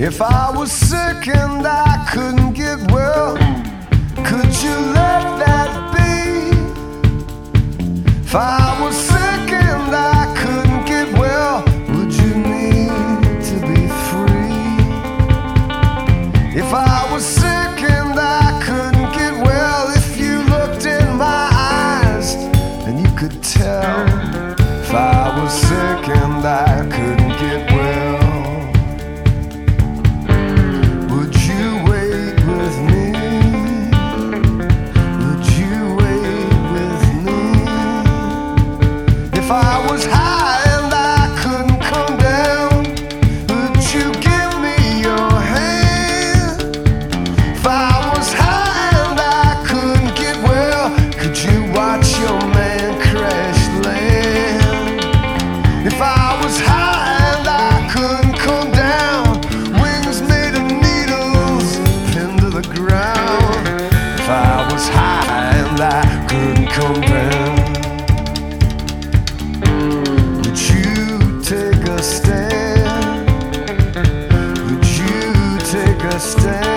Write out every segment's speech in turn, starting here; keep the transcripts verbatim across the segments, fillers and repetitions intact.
If I was sick and I couldn't get well, could you let that be? If I was sick and I couldn't get well, would you need to be free? If I was sick and I couldn't get well, if you looked in my eyes and you could tell. If I was sick and I couldn't get well, would you wait with me? Would you wait with me? If I was high and I couldn't come down, would you give me your hand? If I was high and I couldn't get well, could you watch your man crash land? If I was high and I couldn't come down, wings made of needles pinned to the ground. If I was high and I couldn't come down, would you take a stand? Would you take a stand?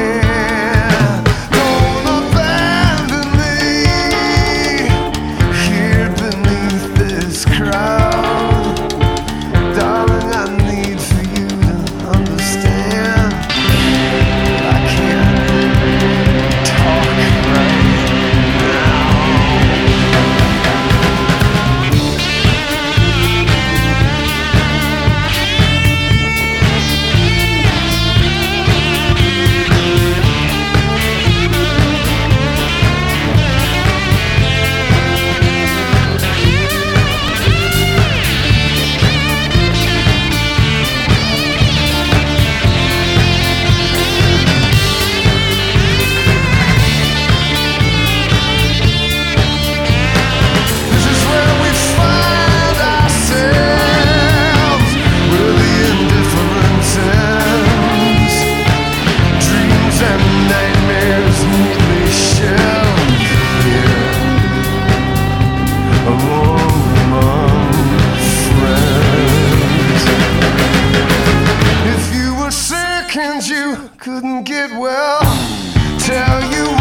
Don't abandon me here beneath this crowd. Darling, I need for you to understand I can't talk right now. This is where we find ourselves, where the indifference ends. Dreams and nightmares neatly shelved here among friends. If you were sick and you couldn't get well, tell you